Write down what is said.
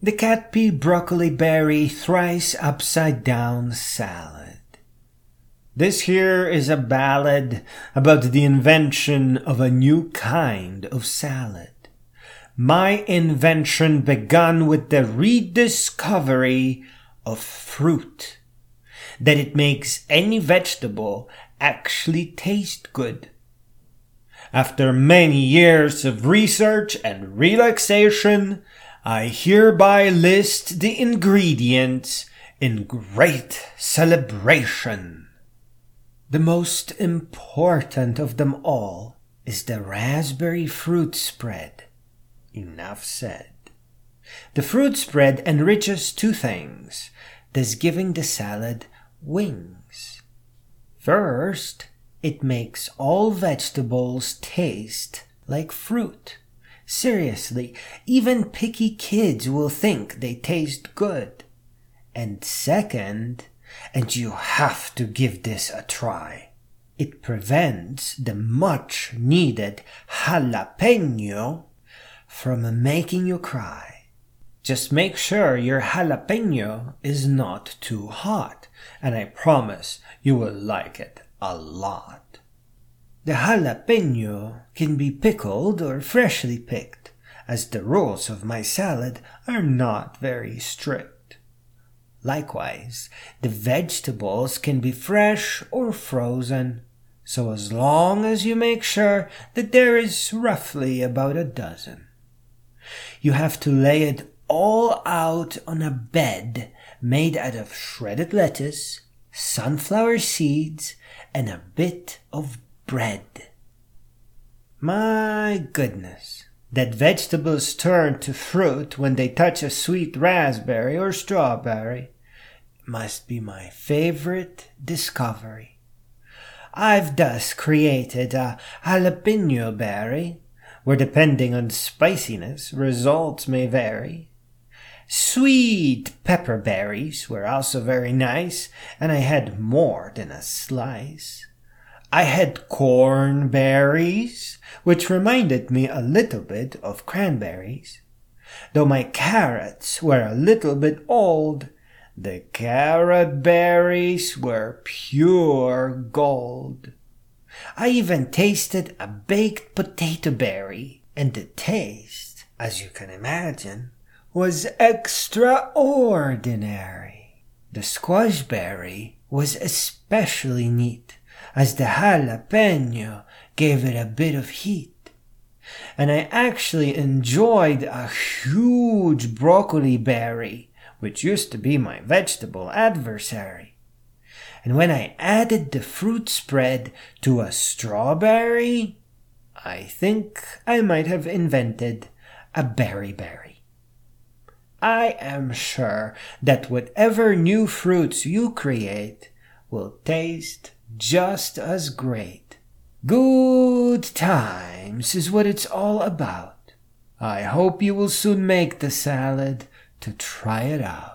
The cat pea broccoli berry thrice upside down salad. This here is a ballad about the invention of a new kind of salad. My invention began with the rediscovery of fruit. That it makes any vegetable actually taste good. After many years of research and relaxation, I hereby list the ingredients in great celebration. The most important of them all is the raspberry fruit spread. Enough said. The fruit spread enriches two things, thus giving the salad wings. First, it makes all vegetables taste like fruit. Seriously, even picky kids will think they taste good. And second, and you have to give this a try, it prevents the much needed jalapeno from making you cry. Just make sure your jalapeno is not too hot, and I promise you will like it a lot. The jalapeno can be pickled or freshly picked, as the rules of my salad are not very strict. Likewise, the vegetables can be fresh or frozen, so as long as you make sure that there is roughly about a dozen. You have to lay it all out on a bed made out of shredded lettuce, sunflower seeds, and a bit of bread. My goodness, that vegetables turn to fruit when they touch a sweet raspberry or strawberry must be my favorite discovery. I've thus created a jalapeno berry, where depending on spiciness, results may vary. Sweet pepper berries were also very nice, and I had more than a slice. I had corn berries, which reminded me a little bit of cranberries. Though my carrots were a little bit old, the carrot berries were pure gold. I even tasted a baked potato berry, and the taste, as you can imagine, was extraordinary. The squash berry was especially neat, as the jalapeno gave it a bit of heat. And I actually enjoyed a huge broccoli berry, which used to be my vegetable adversary. And when I added the fruit spread to a strawberry, I think I might have invented a berry. I am sure that whatever new fruits you create will taste just as great. Good times is what it's all about. I hope you will soon make the salad to try it out.